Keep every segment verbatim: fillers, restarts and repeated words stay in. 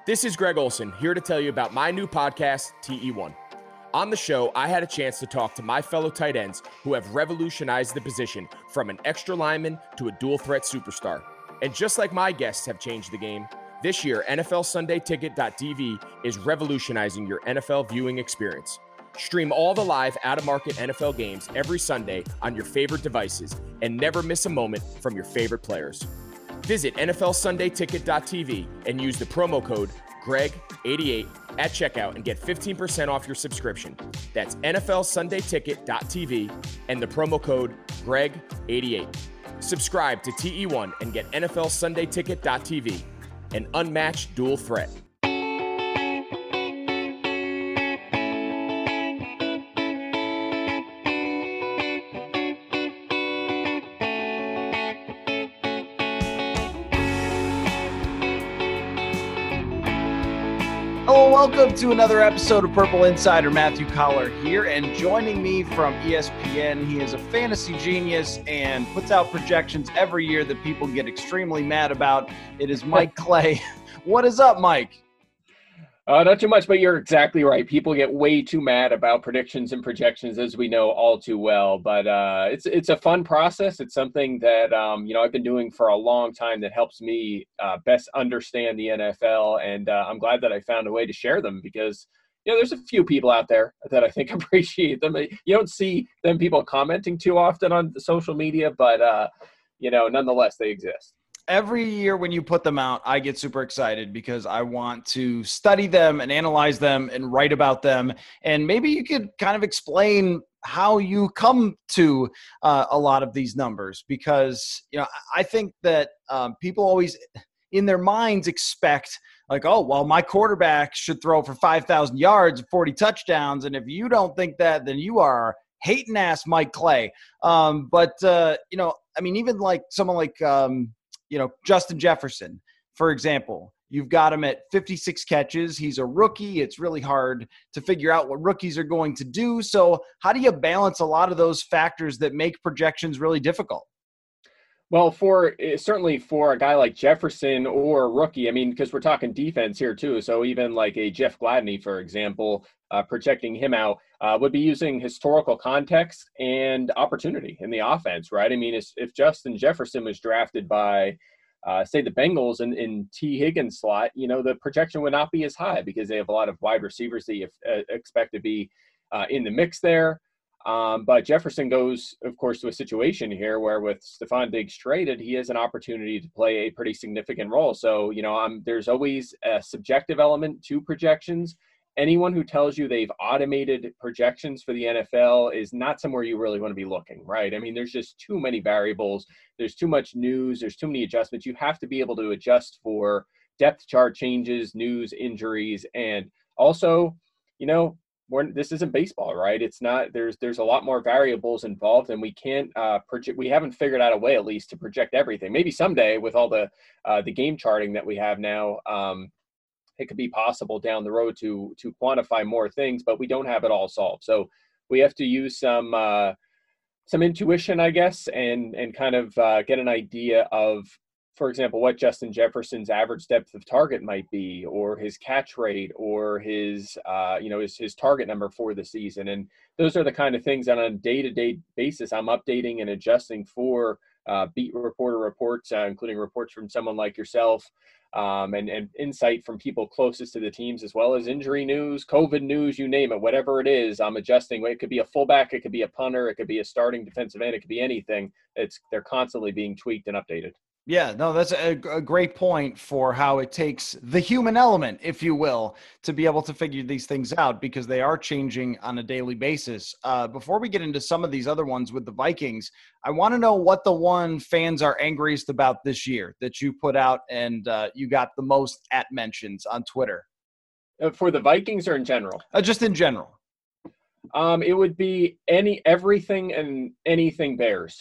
This is Greg Olson, here to tell you about my new podcast, T E one. On the show, I had a chance to talk to my fellow tight ends who have revolutionized the position from an extra lineman to a dual threat superstar. And just like my guests have changed the game, this year, N F L Sunday Ticket dot T V is revolutionizing your N F L viewing experience. Stream all the live out-of-market N F L games every Sunday on your favorite devices and never miss a moment from your favorite players. Visit N F L Sunday Ticket dot T V and use the promo code Greg eighty-eight at checkout and get fifteen percent off your subscription. That's N F L Sunday Ticket dot T V and the promo code Greg eighty-eight. Subscribe to T E one and get N F L Sunday Ticket dot T V, an unmatched dual threat. Hello, welcome to another episode of Purple Insider. Matthew Collar here, and joining me from E S P N, he is a fantasy genius and puts out projections every year that people get extremely mad about. It is Mike Clay. What is up, Mike? Uh, not too much, but you're exactly right. People get way too mad about predictions and projections, as we know all too well. But uh, it's it's a fun process. It's something that um, you know I've been doing for a long time that helps me uh, best understand the N F L, and uh, I'm glad that I found a way to share them because you know there's a few people out there that I think appreciate them. You don't see them people commenting too often on social media, but uh, you know nonetheless they exist. Every year when you put them out, I get super excited because I want to study them and analyze them and write about them. And maybe you could kind of explain how you come to uh, a lot of these numbers, because, you know, I think that um, people always in their minds expect like, oh, well, my quarterback should throw for five thousand yards, forty touchdowns. And if you don't think that, then you are hating ass Mike Clay. Um, but, uh, you know, I mean, even like someone like, um, you know, Justin Jefferson, for example, you've got him at fifty-six catches. He's a rookie. It's really hard to figure out what rookies are going to do. So how do you balance a lot of those factors that make projections really difficult? Well, for certainly for a guy like Jefferson or a rookie, I mean, because we're talking defense here too. So even like a Jeff Gladney, for example, uh, projecting him out uh, would be using historical context and opportunity in the offense, right? I mean, if, if Justin Jefferson was drafted by, uh, say, the Bengals in, in T. Higgins slot, you know, the projection would not be as high because they have a lot of wide receivers that you uh, expect to be uh, in the mix there. Um, but Jefferson goes, of course, to a situation here where with Stephon Diggs traded, he has an opportunity to play a pretty significant role. So, you know, um, there's always a subjective element to projections. Anyone who tells you they've automated projections for the N F L is not somewhere you really want to be looking, right? I mean, there's just too many variables. There's too much news. There's too many adjustments. You have to be able to adjust for depth chart changes, news, injuries, and also, you know, We're, this isn't baseball, right? It's not. There's there's a lot more variables involved, and we can't uh, project. We haven't figured out a way, at least, to project everything. Maybe someday, with all the uh, the game charting that we have now, um, it could be possible down the road to to quantify more things. But we don't have it all solved, so we have to use some uh, some intuition, I guess, and and kind of uh, get an idea of, for example, what Justin Jefferson's average depth of target might be, or his catch rate, or his, uh, you know, his, his target number for the season. And those are the kind of things that on a day-to-day basis I'm updating and adjusting for uh, beat reporter reports, uh, including reports from someone like yourself, um, and, and insight from people closest to the teams, as well as injury news, COVID news, you name it, whatever it is, I'm adjusting. It could be a fullback, it could be a punter, it could be a starting defensive end, it could be anything. It's they're constantly being tweaked and updated. Yeah, no, that's a, a great point for how it takes the human element, if you will, to be able to figure these things out because they are changing on a daily basis. Uh, before we get into some of these other ones with the Vikings, I want to know what the one fans are angriest about this year that you put out and uh, you got the most at mentions on Twitter. Uh, for the Vikings or in general? Uh, just in general. Um, it would be any everything and anything Bears.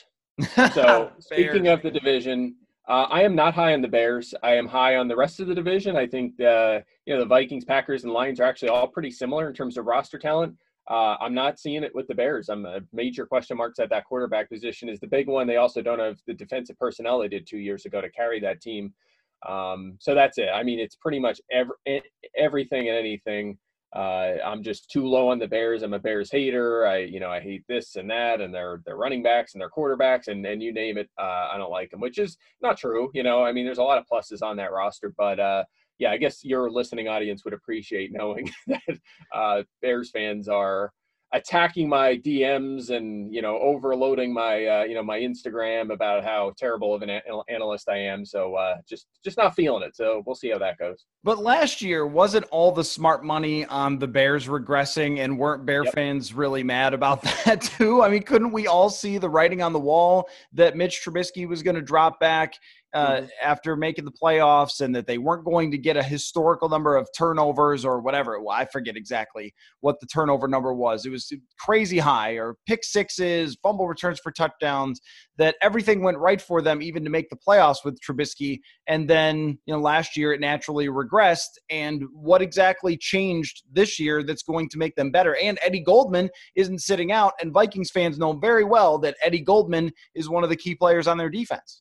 So speaking Bears. of the division, Uh, I am not high on the Bears. I am high on the rest of the division. I think uh, you know the Vikings, Packers, and Lions are actually all pretty similar in terms of roster talent. Uh, I'm not seeing it with the Bears. I'm a major question marks at that quarterback position is the big one. They also don't have the defensive personnel they did two years ago to carry that team. Um, so that's it. I mean, it's pretty much every, everything and anything. Uh, I'm just too low on the Bears. I'm a Bears hater. I, you know, I hate this and that, and their their running backs and their quarterbacks, and and you name it. Uh, I don't like them, which is not true. You know, I mean, there's a lot of pluses on that roster, but uh, yeah, I guess your listening audience would appreciate knowing that uh, Bears fans are attacking my D Ms and, you know, overloading my, uh, you know, my Instagram about how terrible of an a- analyst I am. So uh, just, just not feeling it. So we'll see how that goes. But last year, wasn't all the smart money on the Bears regressing, and weren't Bear yep. fans really mad about that too? I mean, couldn't we all see the writing on the wall that Mitch Trubisky was going to drop back uh, mm-hmm. after making the playoffs, and that they weren't going to get a historical number of turnovers or whatever? Well, I forget exactly what the turnover number was. It was crazy high, or pick sixes, fumble returns for touchdowns, that everything went right for them even to make the playoffs with Trubisky. And then, you know, last year it naturally regressed. And what exactly changed this year that's going to make them better? And Eddie Goldman isn't sitting out, and Vikings fans know very well that Eddie Goldman is one of the key players on their defense.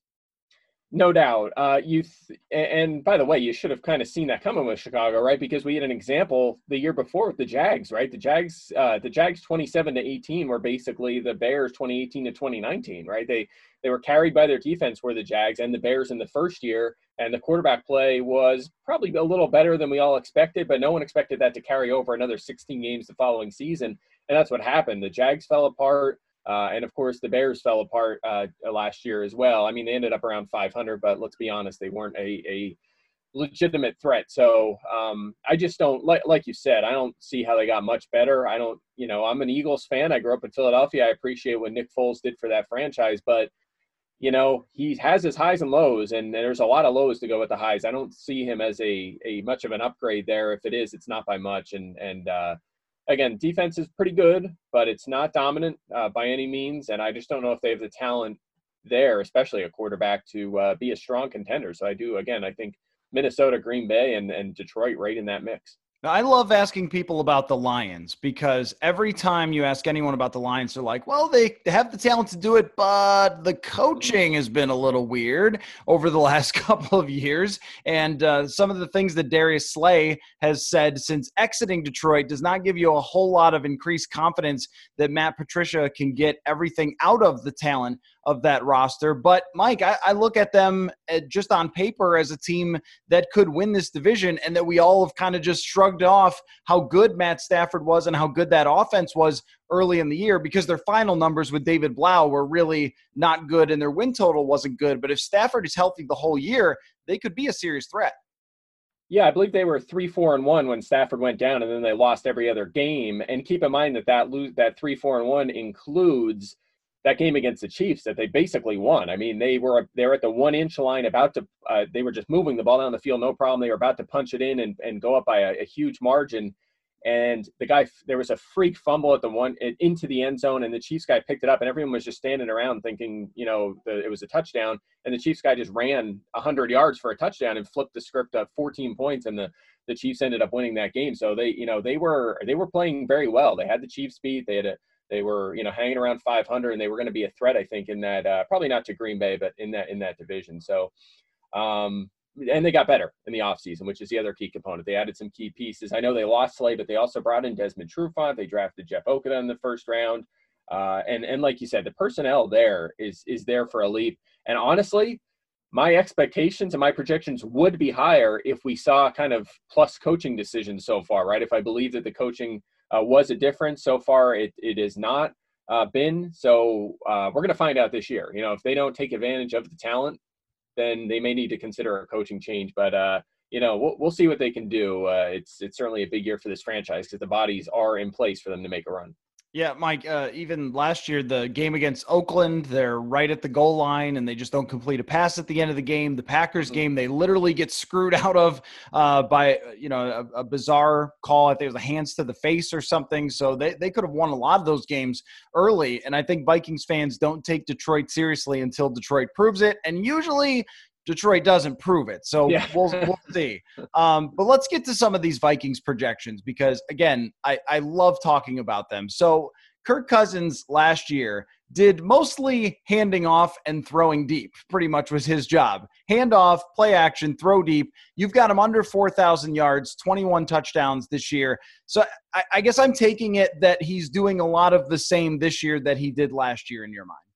No doubt. Uh, you th- and by the way, you should have kind of seen that coming with Chicago, right? Because we had an example the year before with the Jags, right? The Jags, uh, the Jags twenty-seven to eighteen were basically the Bears twenty eighteen to twenty nineteen, right? They they were carried by their defense, were the Jags and the Bears in the first year, and the quarterback play was probably a little better than we all expected, but no one expected that to carry over another sixteen games the following season, and that's what happened. The Jags fell apart. Uh, and, of course, the Bears fell apart uh, last year as well. I mean, they ended up around five hundred, but let's be honest, they weren't a, a legitimate threat. So um, I just don't, like, like you said, I don't see how they got much better. I don't, you know, I'm an Eagles fan. I grew up in Philadelphia. I appreciate what Nick Foles did for that franchise. But, you know, he has his highs and lows, and there's a lot of lows to go with the highs. I don't see him as a, a much of an upgrade there. If it is, it's not by much. And, and, uh, Again, defense is pretty good, but it's not dominant uh, by any means. And I just don't know if they have the talent there, especially a quarterback, to uh, be a strong contender. So I do, again, I think Minnesota, Green Bay, and, and Detroit right in that mix. I love asking people about the Lions, because every time you ask anyone about the Lions, they're like, well, they have the talent to do it, but the coaching has been a little weird over the last couple of years. And uh, some of the things that Darius Slay has said since exiting Detroit does not give you a whole lot of increased confidence that Matt Patricia can get everything out of the talent of that roster. But Mike, I, I look at them just on paper as a team that could win this division, and that we all have kind of just shrugged off how good Matt Stafford was and how good that offense was early in the year, because their final numbers with David Blau were really not good and their win total wasn't good. But if Stafford is healthy the whole year, they could be a serious threat. Yeah, I believe they were three, four, and one when Stafford went down, and then they lost every other game. And keep in mind that that lose that three, four, and one includes that game against the Chiefs that they basically won. I mean, they were they were at the one inch line, about to uh, they were just moving the ball down the field, no problem. They were about to punch it in and, and go up by a, a huge margin. And the guy, there was a freak fumble at the one into the end zone, and the Chiefs guy picked it up, and everyone was just standing around thinking, you know, the, it was a touchdown. And the Chiefs guy just ran one hundred yards for a touchdown and flipped the script up fourteen points, and the the Chiefs ended up winning that game. So they, you know, they were they were playing very well. They had the Chiefs beat. They had a They were, you know, hanging around five hundred, and they were going to be a threat, I think, in that, uh, probably not to Green Bay, but in that, in that division. So, um, and they got better in the offseason, which is the other key component. They added some key pieces. I know they lost Slay, but they also brought in Desmond Trufant. They drafted Jeff Okudah in the first round. Uh, and, and like you said, the personnel there is, is there for a leap. And honestly, my expectations and my projections would be higher if we saw kind of plus coaching decisions so far, right? If I believe that the coaching Uh, was a difference. So far, it it has not uh, been. So uh, we're going to find out this year. You know, if they don't take advantage of the talent, then they may need to consider a coaching change. But uh, you know, we'll we'll see what they can do. Uh, it's it's certainly a big year for this franchise because the bodies are in place for them to make a run. Yeah, Mike, uh, even last year, the game against Oakland, they're right at the goal line and they just don't complete a pass at the end of the game. The Packers game, they literally get screwed out of uh, by, you know, a, a bizarre call. I think it was a hands to the face or something. So they, they could have won a lot of those games early. And I think Vikings fans don't take Detroit seriously until Detroit proves it. And usually Detroit doesn't prove it. So yeah. we'll, we'll see. Um, but let's get to some of these Vikings projections because, again, I, I love talking about them. So Kirk Cousins last year did mostly handing off and throwing deep, pretty much was his job. Hand off, play action, throw deep. You've got him under four thousand yards, twenty-one touchdowns this year. So I, I guess I'm taking it that he's doing a lot of the same this year that he did last year in your mind.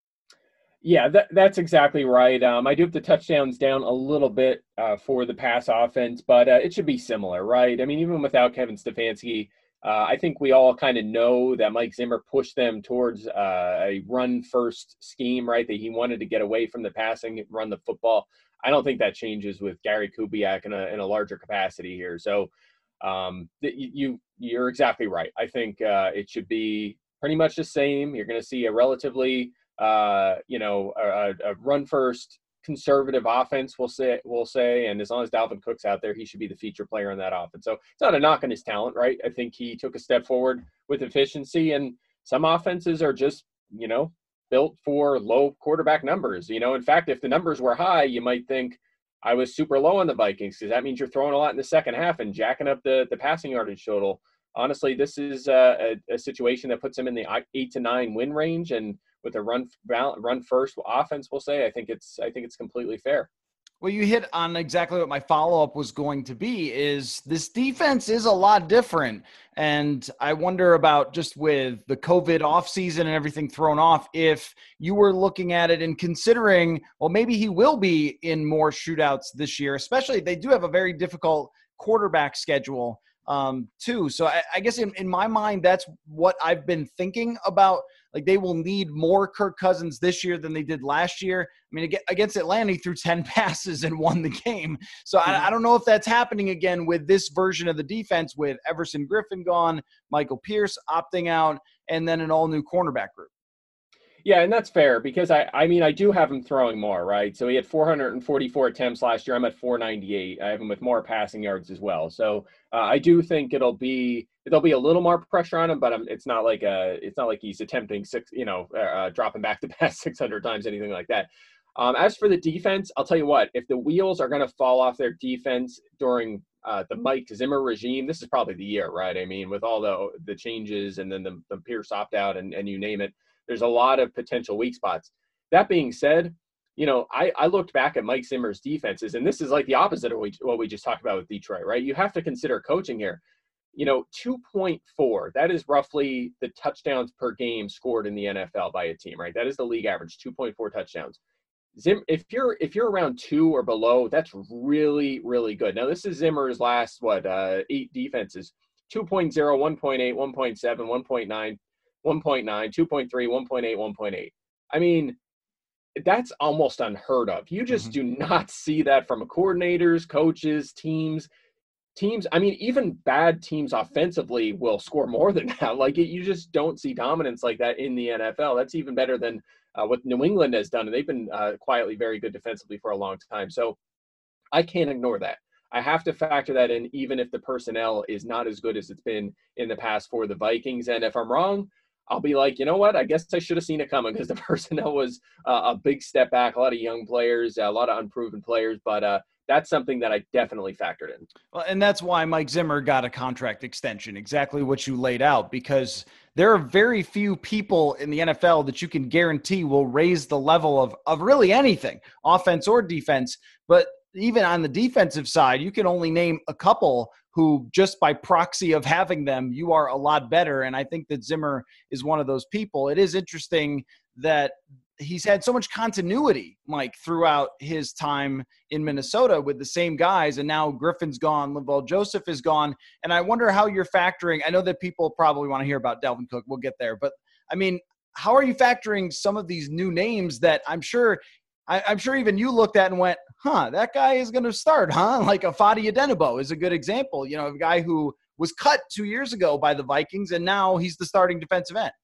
Yeah, that, that's exactly right. Um, I do have the touchdowns down a little bit uh, for the pass offense, but uh, it should be similar, right? I mean, even without Kevin Stefanski, uh, I think we all kind of know that Mike Zimmer pushed them towards uh, a run-first scheme, right? That he wanted to get away from the passing, run the football. I don't think that changes with Gary Kubiak in a in a larger capacity here. So um, you you're exactly right. I think uh, it should be pretty much the same. You're going to see a relatively uh, you know, a, a run first conservative offense, we'll say, we'll say, and as long as Dalvin Cook's out there, he should be the feature player in that offense. So it's not a knock on his talent, right? I think he took a step forward with efficiency, and some offenses are just, you know, built for low quarterback numbers. You know, in fact, if the numbers were high, you might think I was super low on the Vikings, because that means you're throwing a lot in the second half and jacking up the, the passing yardage total. Honestly, this is a, a, a situation that puts him in the eight to nine win range, and with a run run first offense, we'll say, I think it's I think it's completely fair. Well, you hit on exactly what my follow-up was going to be, is this defense is a lot different. And I wonder about, just with the COVID offseason and everything thrown off, if you were looking at it and considering, well, maybe he will be in more shootouts this year, especially they do have a very difficult quarterback schedule um, too. So I, I guess in, in my mind, that's what I've been thinking about. Like, they will need more Kirk Cousins this year than they did last year. I mean, against Atlanta, he threw ten passes and won the game. So I, I don't know if that's happening again with this version of the defense, with Everson Griffen gone, Michael Pierce opting out, and then an all-new cornerback group. Yeah, and that's fair, because I, I mean, I do have him throwing more, right? So he had four hundred forty-four attempts last year. I'm at four ninety-eight. I have him with more passing yards as well. So uh, I do think it'll be there'll be a little more pressure on him, but um, it's not like a it's not like he's attempting six, you know, uh, dropping back to pass six hundred times, anything like that. Um, as for the defense, I'll tell you what: if the wheels are going to fall off their defense during uh, the Mike Zimmer regime, this is probably the year, right? I mean, with all the the changes and then the, the Pierce opt out and, and you name it. There's a lot of potential weak spots. That being said, you know, I, I looked back at Mike Zimmer's defenses, and this is like the opposite of what we just talked about with Detroit, right? You have to consider coaching here. You know, two point four, that is roughly the touchdowns per game scored in the N F L by a team, right? That is the league average, two point four touchdowns. Zim, if you're if you're around two or below, that's really, really good. Now, this is Zimmer's last, what, uh, eight defenses: two point oh, one point eight, one point seven, one point nine, one point nine, two point three, one point eight, one point eight. I mean, that's almost unheard of. You just mm-hmm. do not see that from coordinators, coaches, teams. Teams, I mean, even bad teams offensively will score more than that. Like, it, you just don't see dominance like that in the N F L. That's even better than uh, what New England has done, and they've been uh, quietly very good defensively for a long time. So I can't ignore that. I have to factor that in, even if the personnel is not as good as it's been in the past for the Vikings. And if I'm wrong, I'll be like, you know what? I guess I should have seen it coming, because the personnel was uh, a big step back. A lot of young players, a lot of unproven players, but uh, that's something that I definitely factored in. Well, and that's why Mike Zimmer got a contract extension, exactly what you laid out, because there are very few people in the N F L that you can guarantee will raise the level of, of really anything, offense or defense. But even on the defensive side, you can only name a couple who, just by proxy of having them, you are a lot better. And I think that Zimmer is one of those people. It is interesting that he's had so much continuity, Mike, throughout his time in Minnesota with the same guys. And now Griffin's gone, Linval Joseph is gone. And I wonder how you're factoring. I know that people probably want to hear about Dalvin Cook. We'll get there. But, I mean, how are you factoring some of these new names that I'm sure – I, I'm sure even you looked at and went, huh, that guy is going to start, huh? Like a Fadi Adenabo is a good example. You know, a guy who was cut two years ago by the Vikings, and now he's the starting defensive end.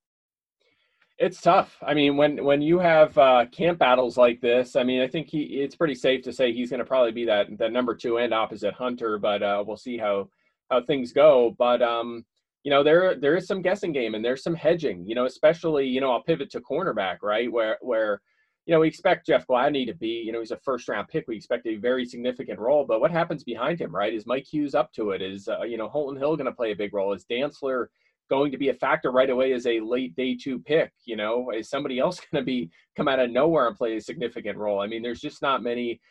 It's tough. I mean, when when you have uh, camp battles like this, I mean, I think he it's pretty safe to say he's going to probably be that that number two end opposite Hunter, but uh, we'll see how how things go. But um, you know, there there is some guessing game, and there's some hedging. You know, especially you know I'll pivot to cornerback, right, where where. You know, we expect Jeff Gladney to be, you know, he's a first-round pick. We expect a very significant role. But what happens behind him, right? Is Mike Hughes up to it? Is, uh, you know, Holton Hill going to play a big role? Is Dantzler going to be a factor right away as a late day two pick? You know, is somebody else going to be come out of nowhere and play a significant role? I mean, there's just not many,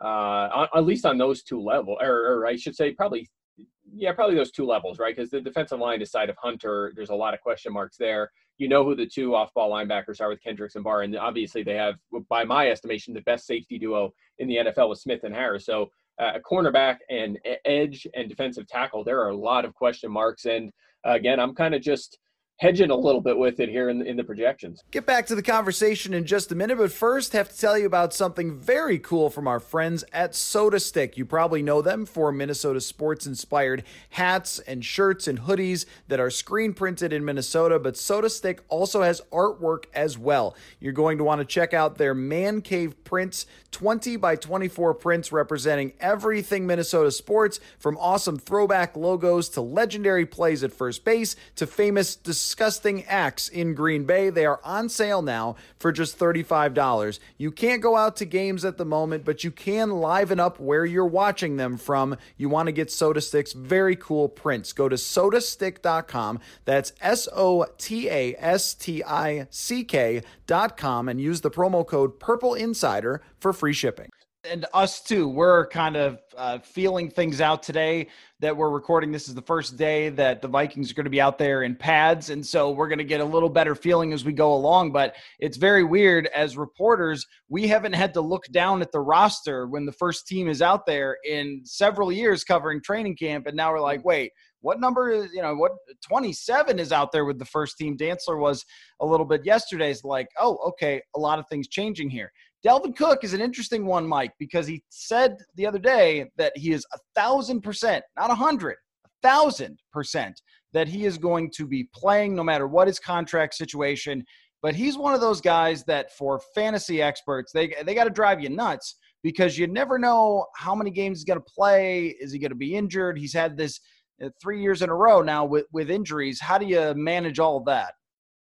uh, at least on those two levels, or, or I should say probably, yeah, probably those two levels, right? Because the defensive line aside of Hunter, there's a lot of question marks there. You know who the two off-ball linebackers are with Kendricks and Barr, and obviously they have, by my estimation, the best safety duo in the N F L with Smith and Harris. So uh, a cornerback and edge and defensive tackle, there are a lot of question marks. And uh, again, I'm kind of just hedging a little bit with it here in, in the projections. Get back to the conversation in just a minute, but first have to tell you about something very cool from our friends at Soda Stick. You probably know them for Minnesota sports-inspired hats and shirts and hoodies that are screen printed in Minnesota, but Soda Stick also has artwork as well. You're going to want to check out their Man Cave prints, twenty by twenty-four prints representing everything Minnesota sports, from awesome throwback logos to legendary plays at first base to famous disgusting acts in Green Bay. They are on sale now for just thirty-five dollars. You can't go out to games at the moment, but you can liven up where you're watching them from. You want to get Soda Stick's very cool prints. Go to soda stick dot com. That's S O T A S T I C K dot com and use the promo code Purple Insider for free shipping. And us too, we're kind of uh, feeling things out today that we're recording. This is the first day that the Vikings are going to be out there in pads. And so we're going to get a little better feeling as we go along. But it's very weird as reporters, we haven't had to look down at the roster when the first team is out there in several years covering training camp. And now we're like, wait, what number is, you know, what twenty-seven is out there with the first team? Dantzler was a little bit yesterday. It's like, oh, okay, a lot of things changing here. Dalvin Cook is an interesting one, Mike, because he said the other day that he is a thousand percent, not a hundred, a thousand percent that he is going to be playing no matter what his contract situation. But he's one of those guys that for fantasy experts, they they got to drive you nuts because you never know how many games he's going to play. Is he going to be injured? He's had this uh, three years in a row now with, with injuries. How do you manage all of that?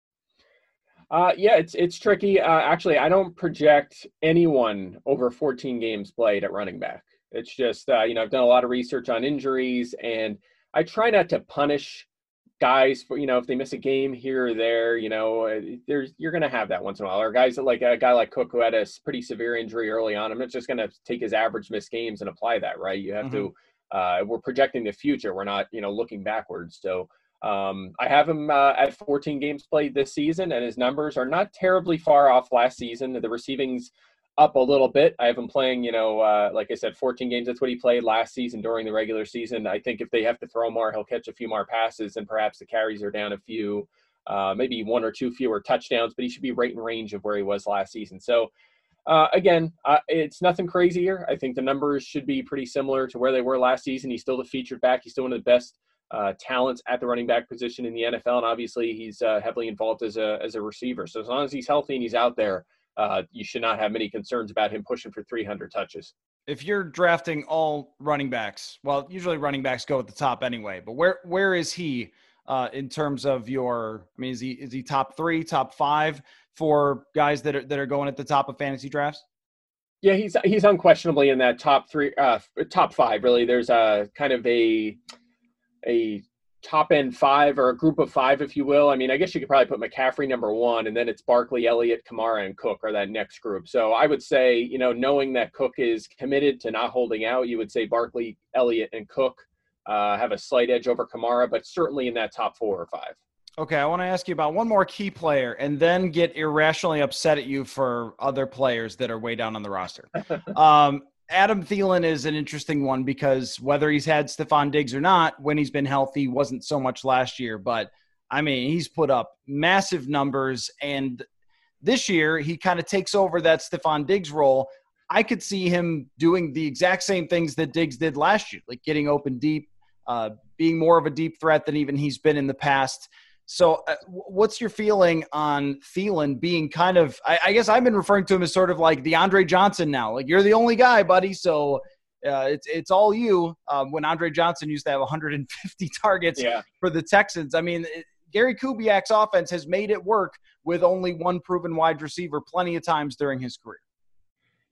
Uh, yeah, it's it's tricky. Uh, actually, I don't project anyone over fourteen games played at running back. It's just, uh, you know, I've done a lot of research on injuries, and I try not to punish guys for, you know, if they miss a game here or there, you know, there's you're going to have that once in a while. Or guys that like a guy like Cook who had a pretty severe injury early on. I'm not just going to take his average missed games and apply that, right? You have mm-hmm. to, uh, we're projecting the future. We're not, you know, looking backwards. So, Um, I have him uh, at fourteen games played this season, and his numbers are not terribly far off last season. The receiving's up a little bit. I have him playing, you know, uh, like I said, fourteen games. That's what he played last season during the regular season. I think if they have to throw more, he'll catch a few more passes, and perhaps the carries are down a few, uh, maybe one or two fewer touchdowns, but he should be right in range of where he was last season. So, uh, again, uh, it's nothing crazy here. I think the numbers should be pretty similar to where they were last season. He's still the featured back. He's still one of the best Uh, talents at the running back position in the N F L, and obviously he's uh, heavily involved as a as a receiver. So as long as he's healthy and he's out there, uh, you should not have many concerns about him pushing for three hundred touches. If you're drafting all running backs, well, usually running backs go at the top anyway. But where where is he uh, in terms of your? I mean, is he is he top three, top five for guys that are that are going at the top of fantasy drafts? Yeah, he's he's unquestionably in that top three, uh, top five. Really, there's a kind of a a top end five or a group of five, if you will. I mean, I guess you could probably put McCaffrey number one, and then it's Barkley, Elliott, Kamara, and Cook are that next group. So I would say, you know, knowing that Cook is committed to not holding out, you would say Barkley, Elliott, and Cook uh, have a slight edge over Kamara, but certainly in that top four or five. Okay, I want to ask you about one more key player and then get irrationally upset at you for other players that are way down on the roster. um, Adam Thielen is an interesting one because whether he's had Stephon Diggs or not, when he's been healthy, wasn't so much last year. But, I mean, he's put up massive numbers, and this year he kind of takes over that Stephon Diggs role. I could see him doing the exact same things that Diggs did last year, like getting open deep, uh, being more of a deep threat than even he's been in the past. So uh, what's your feeling on Thielen being kind of, I, I guess I've been referring to him as sort of like the Andre Johnson now. Like, you're the only guy, buddy, so uh, it's it's all you. Um, when Andre Johnson used to have one hundred fifty targets yeah. for the Texans. I mean, it, Gary Kubiak's offense has made it work with only one proven wide receiver plenty of times during his career.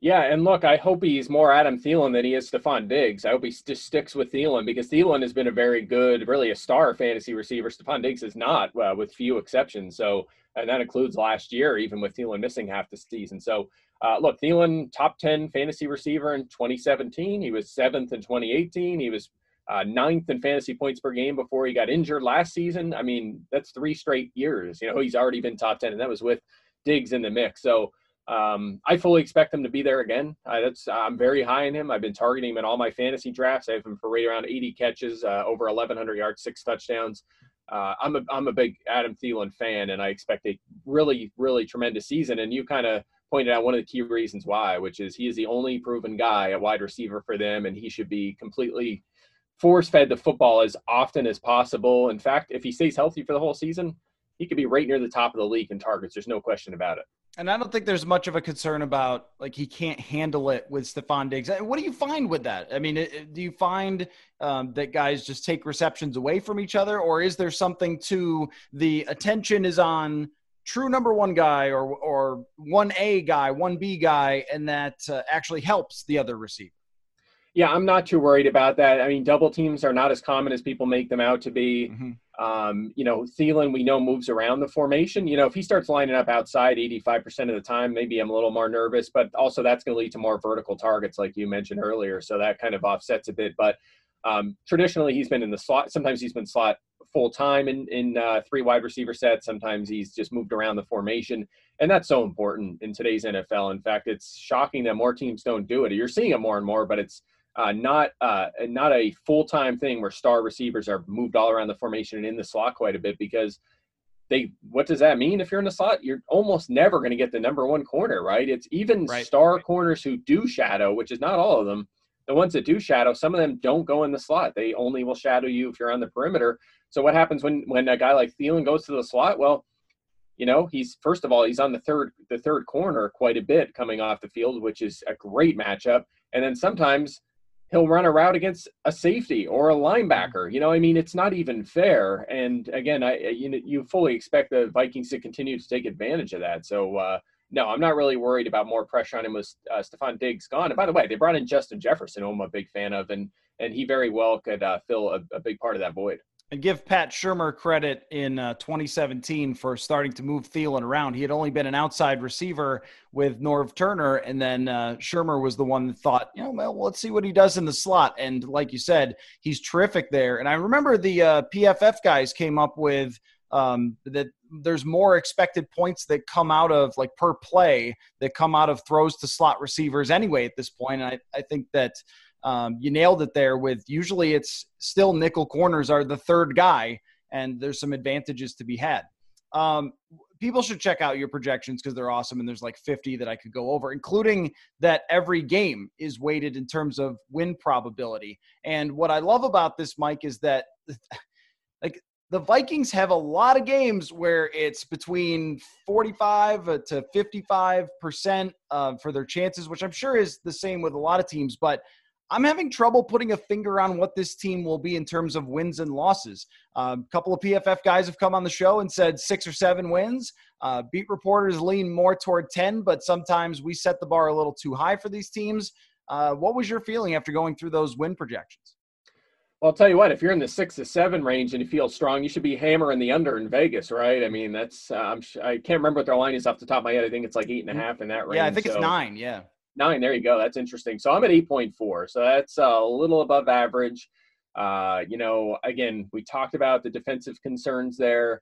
Yeah, and look, I hope he's more Adam Thielen than he is Stephon Diggs. I hope he just sticks with Thielen because Thielen has been a very good, really a star fantasy receiver. Stephon Diggs is not, uh, with few exceptions. So, and that includes last year, even with Thielen missing half the season. So, uh, look, Thielen, top ten fantasy receiver in twenty seventeen. He was seventh in twenty eighteen. He was uh, ninth in fantasy points per game before he got injured last season. I mean, that's three straight years. You know, he's already been top ten, and that was with Diggs in the mix. So, Um, I fully expect him to be there again. Uh, that's I'm very high on him. I've been targeting him in all my fantasy drafts. I have him for right around eighty catches, uh, over eleven hundred yards, six touchdowns. Uh, I'm a I'm a big Adam Thielen fan, and I expect a really really tremendous season. And you kind of pointed out one of the key reasons why, which is he is the only proven guy at wide receiver for them, and he should be completely force fed the football as often as possible. In fact, if he stays healthy for the whole season, he could be right near the top of the league in targets. There's no question about it. And I don't think there's much of a concern about, like, he can't handle it with Stephon Diggs. What do you find with that? I mean, do you find um, that guys just take receptions away from each other, or is there something to the attention is on true number one guy or or one A guy, one B guy, and that uh, actually helps the other receiver? Yeah, I'm not too worried about that. I mean, double teams are not as common as people make them out to be. Mm-hmm. Um, you know, Thielen, we know, moves around the formation. You know, if he starts lining up outside eighty-five percent of the time, maybe I'm a little more nervous, but also that's going to lead to more vertical targets like you mentioned earlier. So that kind of offsets a bit. But um, traditionally, he's been in the slot. Sometimes he's been slot full time in, in uh, three wide receiver sets. Sometimes he's just moved around the formation. And that's so important in today's N F L. In fact, it's shocking that more teams don't do it. You're seeing it more and more, but it's Uh, not uh, not a full-time thing where star receivers are moved all around the formation and in the slot quite a bit, because they what does that mean? If you're in the slot, you're almost never going to get the number one corner, right? It's even Right. star corners who do shadow, which is not all of them. The ones that do shadow, some of them don't go in the slot. They only will shadow you if you're on the perimeter. So what happens when when a guy like Thielen goes to the slot? Well, you know, he's first of all, he's on the third the third corner quite a bit coming off the field, which is a great matchup. And then sometimes he'll run a route against a safety or a linebacker. You know, I mean, it's not even fair. And again, I you know, you fully expect the Vikings to continue to take advantage of that. So, uh, no, I'm not really worried about more pressure on him with uh, Stephon Diggs gone. And by the way, they brought in Justin Jefferson, who I'm a big fan of, and and he very well could uh, fill a, a big part of that void. And give Pat Shurmur credit in uh, twenty seventeen for starting to move Thielen around. He had only been an outside receiver with Norv Turner, and then uh, Shurmur was the one that thought, you know, well, let's see what he does in the slot. And like you said, he's terrific there. And I remember the uh, P F F guys came up with um, that there's more expected points that come out of, like, per play that come out of throws to slot receivers anyway at this point. And I, I think that – Um, you nailed it there with usually it's still nickel corners are the third guy, and there's some advantages to be had. Um, people should check out your projections because they're awesome, and there's like fifty that I could go over, including that every game is weighted in terms of win probability. And what I love about this, Mike, is that like the Vikings have a lot of games where it's between forty-five to fifty-five percent uh, for their chances, which I'm sure is the same with a lot of teams, but I'm having trouble putting a finger on what this team will be in terms of wins and losses. Uh, a couple of P F F guys have come on the show and said six or seven wins. Uh, beat reporters lean more toward ten, but sometimes we set the bar a little too high for these teams. Uh, what was your feeling after going through those win projections? Well, I'll tell you what, if you're in the six to seven range and you feel strong, you should be hammering the under in Vegas, right? I mean, that's uh, I'm, I can't remember what their line is off the top of my head. I think it's like eight and a half in that range. Yeah, I think so. it's nine, yeah. Nine, there you go. That's interesting. So I'm at eight point four. So that's a little above average. Uh, you know, again, we talked about the defensive concerns there.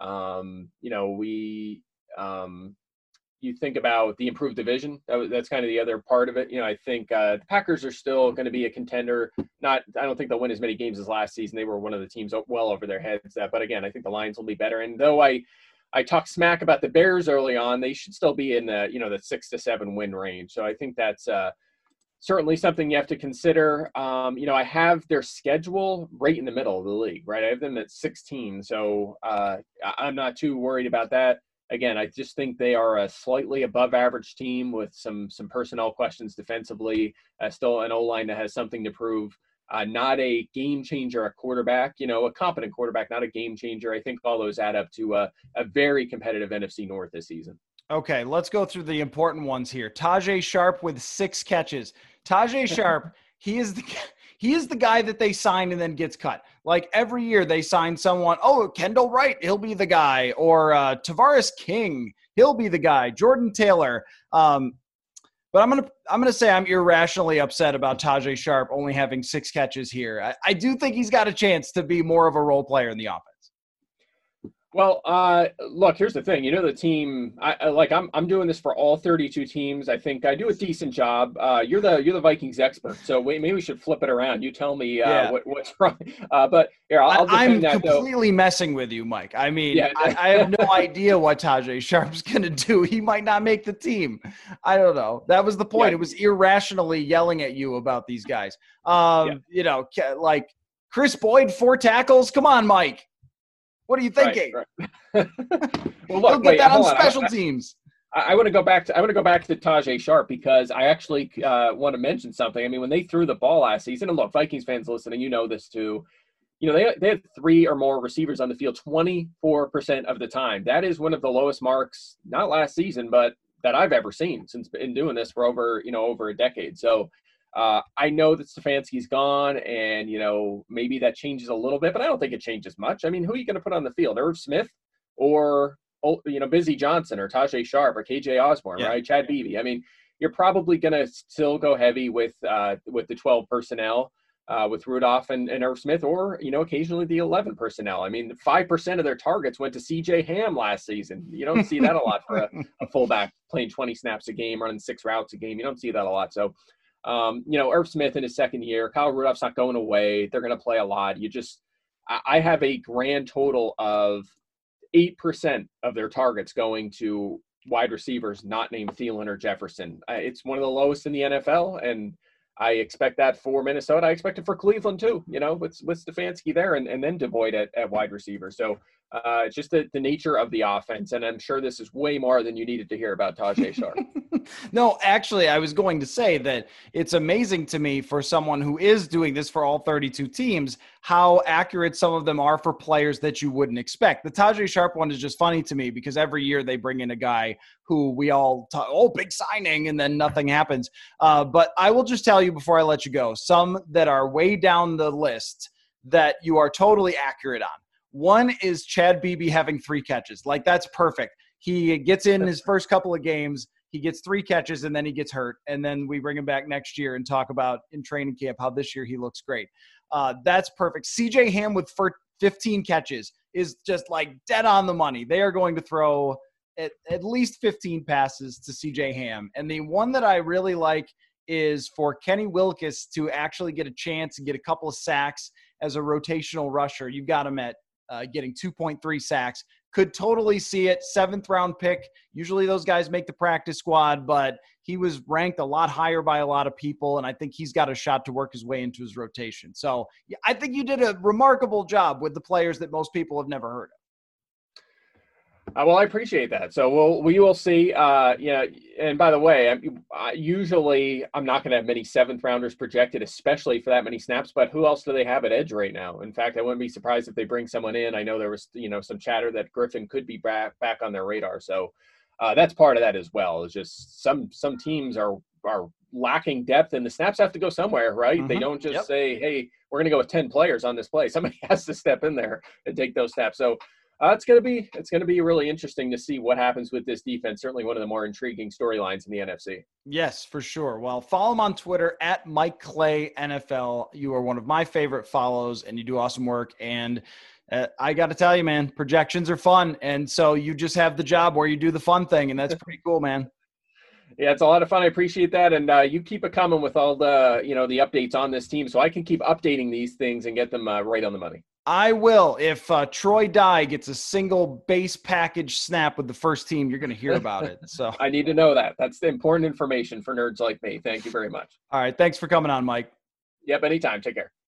Um, you know, we um, you think about the improved division. That was, that's kind of the other part of it. You know, I think uh, the Packers are still going to be a contender. Not, I don't think they'll win as many games as last season. They were one of the teams well over their heads. That, but again, I think the Lions will be better. And though I I talked smack about the Bears early on, they should still be in the, you know, the six to seven win range. So I think that's uh, certainly something you have to consider. Um, you know, I have their schedule right in the middle of the league, right? I have them at sixteen. So uh, I'm not too worried about that. Again, I just think they are a slightly above average team with some, some personnel questions defensively, uh, still an O-line that has something to prove. Uh, not a game changer at quarterback, you know, a competent quarterback, not a game changer. I think all those add up to a, a very competitive N F C North this season. Okay, let's go through the important ones here. Tajay Sharp with six catches. Tajay Sharp, he is the he is the guy that they sign and then gets cut. Like every year they sign someone. Oh, Kendall Wright, he'll be the guy, or uh, Tavares King, he'll be the guy. Jordan Taylor. Um, but I'm gonna I'm gonna say I'm irrationally upset about Tajay Sharp only having six catches here. I, I do think he's got a chance to be more of a role player in the offense. Well, uh, look, here's the thing. You know, the team, I, I like, I'm, I'm doing this for all thirty-two teams. I think I do a decent job. Uh, you're the, you're the Vikings expert. So wait, maybe we should flip it around. You tell me uh, yeah. what, what's wrong. Uh, but here, I'll, I'll defend I'm that, completely though. messing with you, Mike. I mean, yeah. I, I have no idea what Tajay Sharp's going to do. He might not make the team. I don't know. That was the point. Yeah. It was irrationally yelling at you about these guys. Um, yeah. You know, like Chris Boyd, four tackles. Come on, Mike. What are you thinking? Right, right. Well, look, You'll get wait, that on, on special I, teams. I, I want to go back to I want to go back to Tajay Sharp because I actually uh, want to mention something. I mean, when they threw the ball last season, and look, Vikings fans listening, you know this too. You know, they they had three or more receivers on the field twenty-four percent of the time. That is one of the lowest marks, not last season, but that I've ever seen since been doing this for over you know over a decade. So. Uh, I know that Stefanski's gone, and, you know, maybe that changes a little bit, but I don't think it changes much. I mean, who are you going to put on the field? Irv Smith or, you know, Busy Johnson or Tajay Sharp or K J Osborne, yeah. right? Chad Beebe. I mean, you're probably going to still go heavy with uh, with the twelve personnel uh, with Rudolph and, and Irv Smith, or, you know, occasionally the eleven personnel. I mean, five percent of their targets went to C J Ham last season. You don't see that a lot for a, a fullback playing twenty snaps a game, running six routes a game. You don't see that a lot. So, Um, you know, Irv Smith in his second year, Kyle Rudolph's not going away. They're going to play a lot. You just, I, I have a grand total of eight percent of their targets going to wide receivers not named Thielen or Jefferson. I, it's one of the lowest in the N F L, and I expect that for Minnesota. I expect it for Cleveland too, you know, with, with Stefanski there and, and then DeVoid at, at wide receiver. So uh, it's just the, the nature of the offense. And I'm sure this is way more than you needed to hear about Tajay Sharp. No, actually, I was going to say that it's amazing to me for someone who is doing this for all thirty-two teams, how accurate some of them are for players that you wouldn't expect. The Tajay Sharp one is just funny to me because every year they bring in a guy who we all talk, oh, big signing, and then nothing happens. Uh, but I will just tell you before I let you go, some that are way down the list that you are totally accurate on. One is Chad Beebe having three catches. Like, that's perfect. He gets in his first couple of games. He gets three catches, and then he gets hurt. And then we bring him back next year and talk about in training camp how this year he looks great. Uh, that's perfect. C J Ham with fifteen catches is just like dead on the money. They are going to throw at, at least fifteen passes to C J Ham. And the one that I really like is for Kenny Wilkes to actually get a chance and get a couple of sacks as a rotational rusher. You've got him at uh, getting two point three sacks. Could totally see it. Seventh round pick. Usually those guys make the practice squad, but he was ranked a lot higher by a lot of people, and I think he's got a shot to work his way into his rotation. So yeah, I think you did a remarkable job with the players that most people have never heard of. Uh, well, I appreciate that. So we'll, we will see. Uh, yeah, and by the way, I, I, usually I'm not going to have many seventh rounders projected, especially for that many snaps. But who else do they have at edge right now? In fact, I wouldn't be surprised if they bring someone in. I know there was, you know, some chatter that Griffin could be back back on their radar. So uh, that's part of that as well. It's just some some teams are are lacking depth, and the snaps have to go somewhere, right? Mm-hmm. They don't just yep. say, "Hey, we're going to go with ten players on this play." Somebody has to step in there and take those snaps. So. Uh, it's gonna be it's gonna be really interesting to see what happens with this defense. Certainly one of the more intriguing storylines in the N F C. Yes, for sure. Well, follow him on Twitter at Mike Clay N F L. You are one of my favorite follows, and you do awesome work. And uh, I got to tell you, man, projections are fun, and so you just have the job where you do the fun thing, and that's pretty cool, man. Yeah, it's a lot of fun. I appreciate that, and uh, you keep it coming with all the you know the updates on this team, so I can keep updating these things and get them uh, right on the money. I will. If uh, Troy Dye gets a single base package snap with the first team, you're going to hear about it. So I need to know that. That's the important information for nerds like me. Thank you very much. All right. Thanks for coming on, Mike. Yep. Anytime. Take care.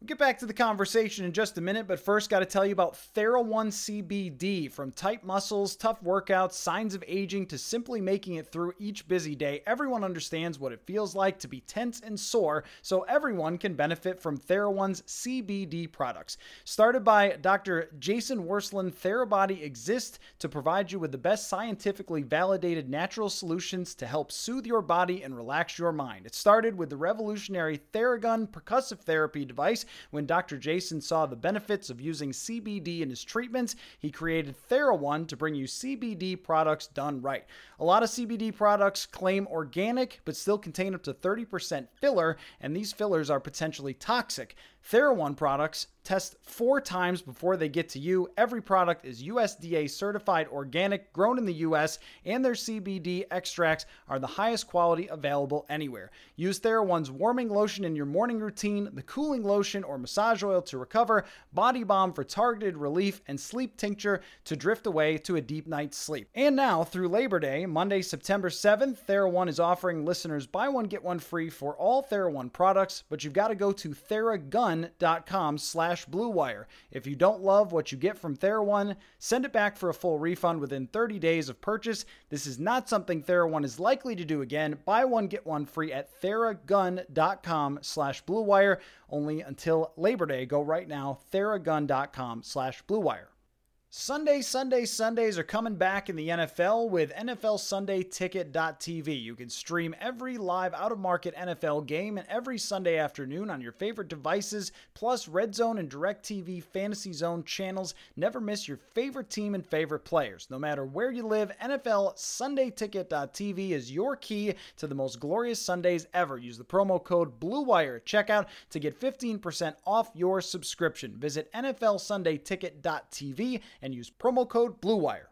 We'll get back to the conversation in just a minute, but first got to tell you about TheraOne C B D. From tight muscles, tough workouts, signs of aging, to simply making it through each busy day, everyone understands what it feels like to be tense and sore, so everyone can benefit from TheraOne's C B D products. Started by Doctor Jason Wersland, TheraBody exists to provide you with the best scientifically validated natural solutions to help soothe your body and relax your mind. It started with the revolutionary Theragun percussive therapy device. When Doctor Jason saw the benefits of using C B D in his treatments, he created TheraOne to bring you C B D products done right. A lot of C B D products claim organic, but still contain up to thirty percent filler, and these fillers are potentially toxic. TheraOne products test four times before they get to you. Every product is U S D A certified organic, grown in the U S, and their C B D extracts are the highest quality available anywhere. Use TheraOne's warming lotion in your morning routine, the cooling lotion or massage oil to recover, body balm for targeted relief, and sleep tincture to drift away to a deep night's sleep. And now, through Labor Day, Monday, September seventh, TheraOne is offering listeners buy one, get one free for all TheraOne products, but you've got to go to theragun.com slash Blue Wire. If you don't love what you get from TheraOne, send it back for a full refund within thirty days of purchase. This is not something TheraOne is likely to do again. Buy one, get one free at theragun.com slash Blue Wire. Only until Labor Day. Go right now, theragun.com slash Blue Wire. Sunday, Sunday, Sundays are coming back in the N F L with N F L Sunday Ticket dot T V. You can stream every live out-of-market N F L game and every Sunday afternoon on your favorite devices, plus Red Zone and DirecTV Fantasy Zone channels. Never miss your favorite team and favorite players. No matter where you live, N F L Sunday Ticket dot T V is your key to the most glorious Sundays ever. Use the promo code BLUEWIRE at checkout to get fifteen percent off your subscription. Visit N F L Sunday Ticket dot T V and use promo code BLUEWIRE.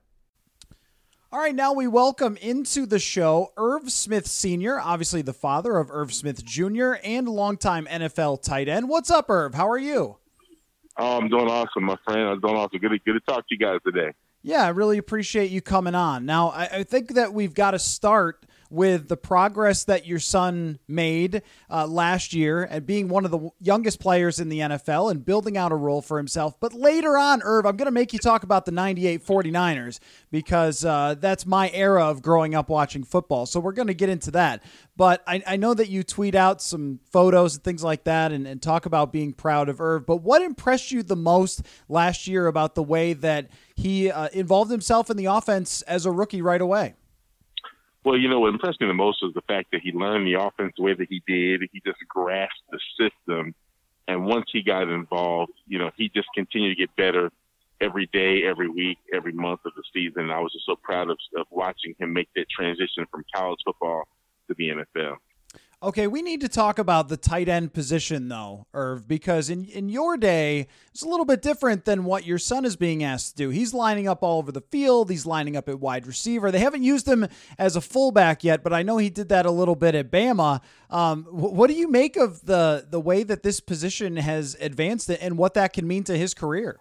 All right, now we welcome into the show Irv Smith Senior, obviously the father of Irv Smith Junior and longtime N F L tight end. What's up, Irv? How are you? Oh, I'm doing awesome, my friend. I'm doing awesome. Good to, good to talk to you guys today. Yeah, I really appreciate you coming on. Now, I, I think that we've got to start with the progress that your son made uh, last year and being one of the youngest players in the N F L and building out a role for himself. But later on, Irv, I'm going to make you talk about the ninety-eight forty-niners because uh, that's my era of growing up watching football. So we're going to get into that. But I, I know that you tweet out some photos and things like that and, and talk about being proud of Irv. But what impressed you the most last year about the way that he uh, involved himself in the offense as a rookie right away? Well, you know, what impressed me the most was the fact that he learned the offense the way that he did. He just grasped the system. And once he got involved, you know, he just continued to get better every day, every week, every month of the season. And I was just so proud of, of watching him make that transition from college football to the N F L. Okay, we need to talk about the tight end position, though, Irv, because in, in your day, it's a little bit different than what your son is being asked to do. He's lining up all over the field. He's lining up at wide receiver. They haven't used him as a fullback yet, but I know he did that a little bit at Bama. Um, what do you make of the, the way that this position has advanced and what that can mean to his career?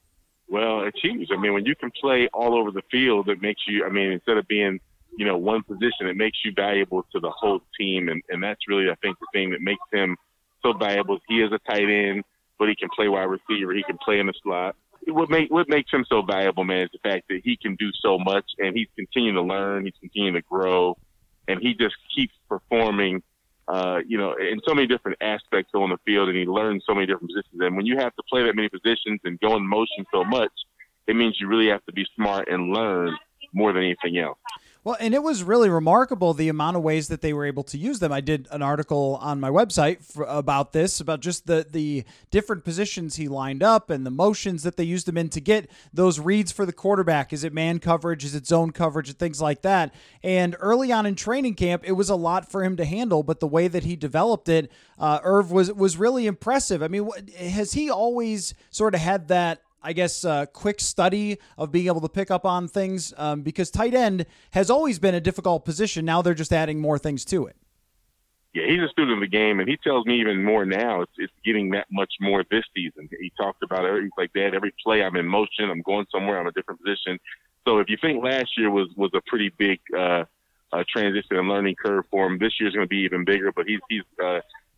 Well, it's huge. I mean, when you can play all over the field, it makes you, I mean, instead of being – you know, one position, it makes you valuable to the whole team. And, and that's really, I think, the thing that makes him so valuable. He is a tight end, but he can play wide receiver. He can play in the slot. What, make, what makes him so valuable, man, is the fact that he can do so much, and he's continuing to learn. He's continuing to grow, and he just keeps performing, uh, you know, in so many different aspects on the field, and he learns so many different positions. And when you have to play that many positions and go in motion so much, it means you really have to be smart and learn more than anything else. Well, and it was really remarkable the amount of ways that they were able to use them. I did an article on my website for, about this, about just the, the different positions he lined up and the motions that they used him in to get those reads for the quarterback. Is it man coverage? Is it zone coverage? And things like that. And early on in training camp, it was a lot for him to handle, but the way that he developed it, uh, Irv, was, was really impressive. I mean, has he always sort of had that, I guess, uh, quick study of being able to pick up on things um, because tight end has always been a difficult position. Now they're just adding more things to it. Yeah, he's a student of the game, and he tells me even more now. It's, it's getting that much more this season. He talked about it. He's like, Dad, every play I'm in motion, I'm going somewhere, I'm a different position. So if you think last year was, was a pretty big uh, uh, transition and learning curve for him, this year's going to be even bigger, but he's, he's uh,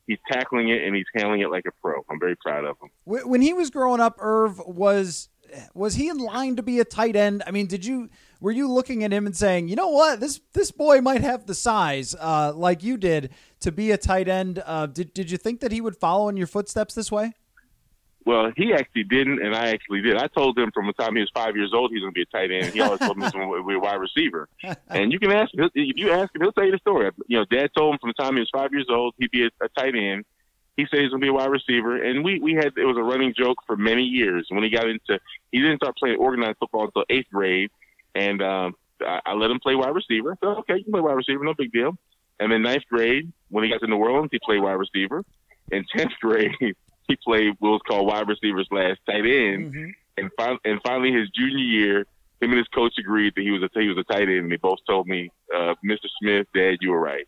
he's tackling it and he's handling it like a pro. I'm very proud of him. When he was growing up, Irv, was was he in line to be a tight end? I mean, did you were you looking at him and saying, you know what, this this boy might have the size uh, like you did to be a tight end? Uh, did did you think that he would follow in your footsteps this way? Well, he actually didn't, and I actually did. I told him from the time he was five years old he was going to be a tight end. He always told me he was going to be a wide receiver. And you can ask him. If you ask him, he'll tell you the story. You know, Dad told him from the time he was five years old he'd be a, a tight end. He said he's going to be a wide receiver. And we, we had – it was a running joke for many years. When he got into – he didn't start playing organized football until eighth grade. And um, I, I let him play wide receiver. I said, okay, you can play wide receiver, no big deal. And then ninth grade, when he got to New Orleans, he played wide receiver. In tenth grade – he played what was called wide receiver slash tight end, mm-hmm. and, fin- and finally his junior year, him and his coach agreed that he was a he was a tight end, and they both told me, uh, Mister Smith, Dad, you were right.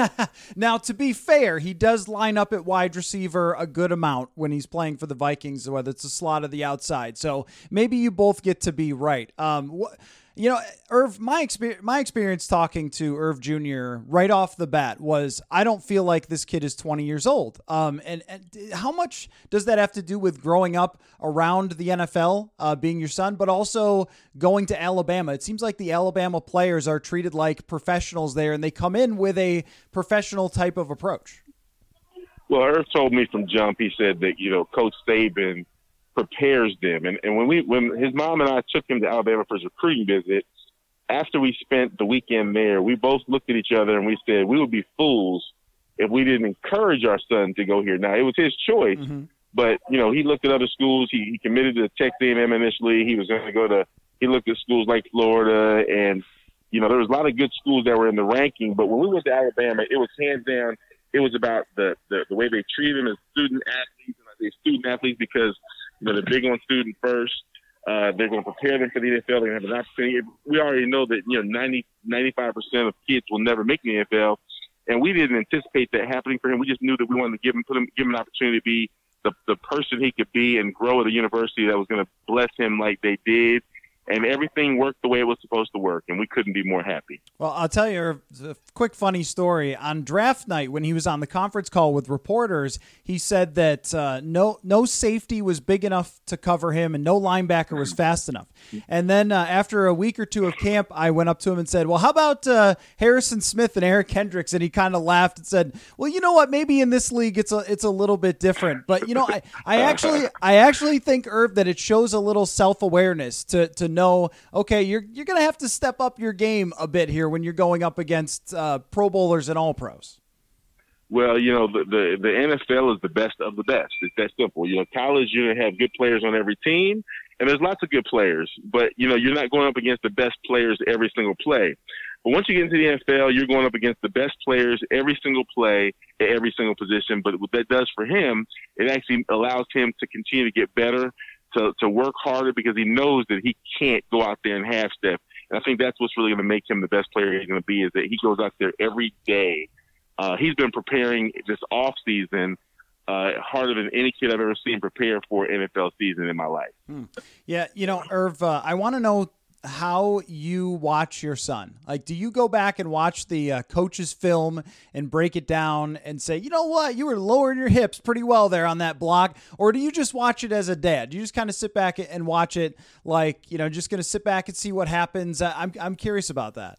Now, to be fair, he does line up at wide receiver a good amount when he's playing for the Vikings, whether it's a slot or the outside. So maybe you both get to be right. Um, wh- You know, Irv, my experience, my experience talking to Irv Junior right off the bat was I don't feel like this kid is twenty years old. Um, and, and how much does that have to do with growing up around the N F L, uh, being your son, but also going to Alabama? It seems like the Alabama players are treated like professionals there, and they come in with a professional type of approach. Well, Irv told me from jump, he said that, you know, Coach Saban prepares them. And, and when we, when his mom and I took him to Alabama for his recruiting visit, after we spent the weekend there, we both looked at each other and we said, we would be fools if we didn't encourage our son to go here. Now, it was his choice, mm-hmm. but, you know, he looked at other schools. He, he committed to Texas A and M initially. He was going to go to, he looked at schools like Florida, and, you know, there was a lot of good schools that were in the ranking. But when we went to Alabama, it was hands down. It was about the, the, the way they treated them as student athletes, and I say student athletes because, you know, they're big on student first. Uh, they're going to prepare them for the N F L. They're going to have an opportunity. We already know that, you know, ninety, ninety-five percent of kids will never make the N F L. And we didn't anticipate that happening for him. We just knew that we wanted to give him, put him, give him an opportunity to be the, the person he could be and grow at a university that was going to bless him like they did. And everything worked the way it was supposed to work, and we couldn't be more happy. Well, I'll tell you a quick funny story. On draft night, when he was on the conference call with reporters, he said that uh, no no safety was big enough to cover him and no linebacker was fast enough. And then uh, after a week or two of camp, I went up to him and said, well, how about uh, Harrison Smith and Eric Kendricks? And he kind of laughed and said, well, you know what? Maybe in this league it's a it's a little bit different. But, you know, I, I actually I actually think, Irv, that it shows a little self-awareness to to know, okay, you're you're going to have to step up your game a bit here when you're going up against uh, Pro Bowlers and All-Pros. Well, you know, the, the, the N F L is the best of the best. It's that simple. You know, college, you're going to have good players on every team, and there's lots of good players. But, you know, you're not going up against the best players every single play. But once you get into the N F L, you're going up against the best players every single play at every single position. But what that does for him, it actually allows him to continue to get better, to, to work harder, because he knows that he can't go out there and half step. And I think that's what's really going to make him the best player he's going to be, is that he goes out there every day. Uh, he's been preparing this off season uh, harder than any kid I've ever seen prepare for an N F L season in my life. Hmm. Yeah. You know, Irv, uh, I want to know how you watch your son. Like, do you go back and watch the uh, coach's film and break it down and say, you know what, you were lowering your hips pretty well there on that block? Or do you just watch it as a dad? Do you just kind of sit back and watch it like, you know, just going to sit back and see what happens? I'm I'm curious about that.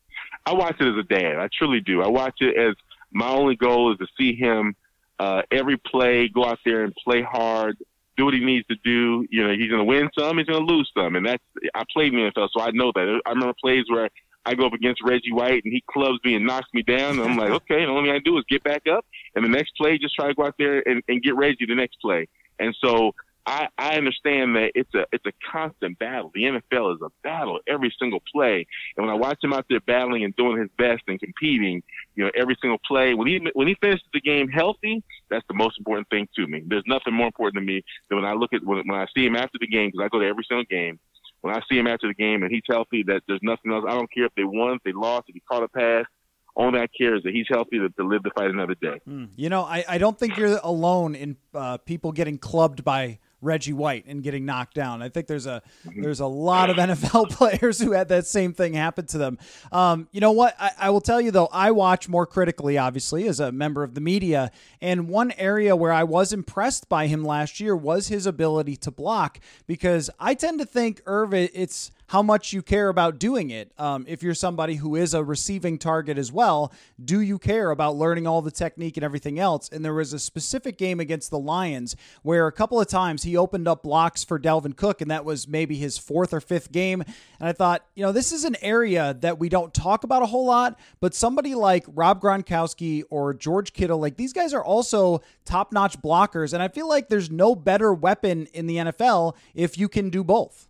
I watch it as a dad. I truly do. I watch it as my only goal is to see him uh, every play, go out there and play hard, do what he needs to do. You know, he's going to win some, he's going to lose some. And that's, I played in the N F L, so I know that. I remember plays where I go up against Reggie White and he clubs me and knocks me down. And I'm like, okay, the only thing I do is get back up. And the next play, just try to go out there and, and get Reggie the next play. And so I, I understand that it's a it's a constant battle. The N F L is a battle every single play. And when I watch him out there battling and doing his best and competing, you know, every single play, when he when he finishes the game healthy, that's the most important thing to me. There's nothing more important to me than when I look at when, when I see him after the game, because I go to every single game. When I see him after the game and he's healthy, that there's nothing else. I don't care if they won, if they lost, if he caught a pass. All that care is that he's healthy to, to live to fight another day. Mm. You know, I, I don't think you're alone in uh, people getting clubbed by Reggie White and getting knocked down. I think there's a there's a lot of N F L players who had that same thing happen to them. Um, you know what? I, I will tell you, though, I watch more critically, obviously, as a member of the media. And one area where I was impressed by him last year was his ability to block, because I tend to think, Irv, it's how much you care about doing it. Um, if you're somebody who is a receiving target as well, do you care about learning all the technique and everything else? And there was a specific game against the Lions where a couple of times he opened up blocks for Dalvin Cook, and that was maybe his fourth or fifth game. And I thought, you know, this is an area that we don't talk about a whole lot, but somebody like Rob Gronkowski or George Kittle, like these guys are also top-notch blockers. And I feel like there's no better weapon in the N F L if you can do both.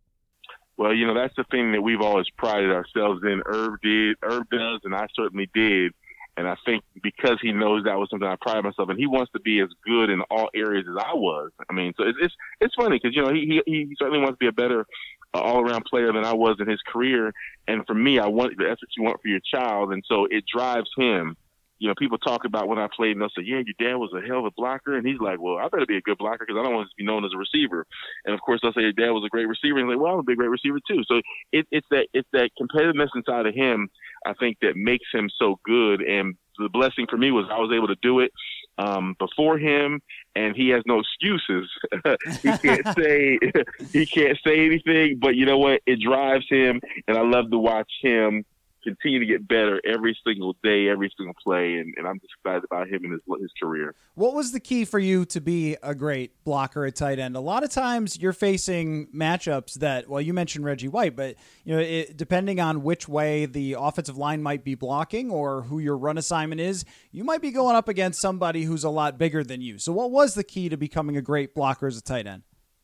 Well, you know, that's the thing that we've always prided ourselves in. Irv did, Irv does, and I certainly did. And I think because he knows that was something I pride myself in, he wants to be as good in all areas as I was. I mean, so it's it's, it's funny because, you know, he, he he certainly wants to be a better uh, all-around player than I was in his career. And for me, I want that's what you want for your child. And so it drives him. You know, people talk about when I played and they'll say, yeah, your dad was a hell of a blocker. And he's like, well, I better be a good blocker because I don't want to be known as a receiver. And of course, they'll say your dad was a great receiver. And he's like, well, I'm a big, great receiver too. So it, it's that it's that competitiveness inside of him, I think, that makes him so good. And the blessing for me was I was able to do it um, before him, and he has no excuses. he can't say he can't say anything, but you know what? It drives him, and I love to watch him continue to get better every single day, every single play, and, and I'm just excited about him and his his career. What was the key for you to be a great blocker at tight end? A lot of times you're facing matchups that, well, you mentioned Reggie White, but you know, it, depending on which way the offensive line might be blocking or who your run assignment is, you might be going up against somebody who's a lot bigger than you. So what was the key to becoming a great blocker as a tight end?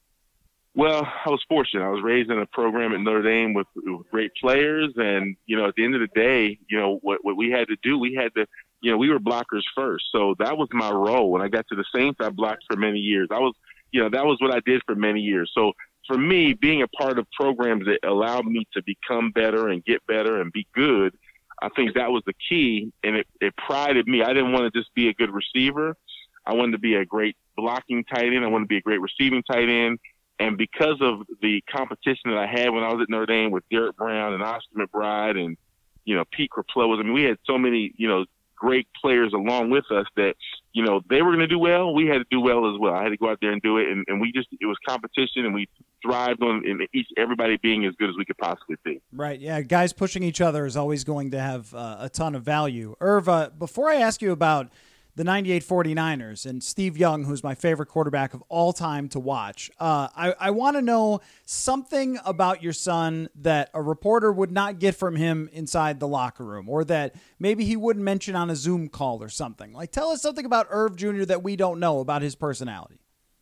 Well, I was fortunate. I was raised in a program at Notre Dame with, with great players. And, you know, at the end of the day, you know, what, what we had to do, we had to, you know, we were blockers first. So that was my role. When I got to the Saints, I blocked for many years. I was, you know, that was what I did for many years. So for me, being a part of programs that allowed me to become better and get better and be good, I think that was the key. And it, it prided me. I didn't want to just be a good receiver. I wanted to be a great blocking tight end. I wanted to be a great receiving tight end. And because of the competition that I had when I was at Notre Dame with Derek Brown and Oscar McBride and, you know, Pete Kriplowas, I mean, we had so many, you know, great players along with us that, you know, they were going to do well. We had to do well as well. I had to go out there and do it. And, and we just, it was competition, and we thrived on in each, everybody being as good as we could possibly be. Right. Yeah. Guys pushing each other is always going to have uh, a ton of value. Irv, uh, before I ask you about the ninety-eight forty-niners and Steve Young, who's my favorite quarterback of all time to watch, Uh, I, I want to know something about your son that a reporter would not get from him inside the locker room, or that maybe he wouldn't mention on a Zoom call or something. Like, tell us something about Irv Junior that we don't know about his personality.